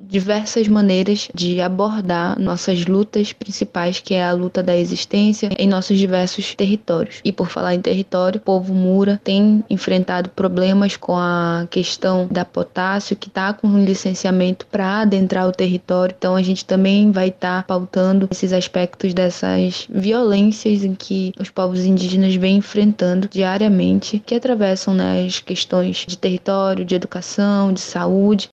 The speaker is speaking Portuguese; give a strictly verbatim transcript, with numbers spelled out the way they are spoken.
diversas maneiras de abordar nossas lutas principais, que é a luta da existência em nossos diversos territórios. E por falar em território, o povo Mura tem enfrentado problemas com a questão da potássio, que está com um licenciamento para adentrar o território. Então a gente também vai estar tá pautando esses aspectos dessas violências em que os povos indígenas vêm enfrentando diariamente, que atravessam, né, as questões de território, de educação, de saúde,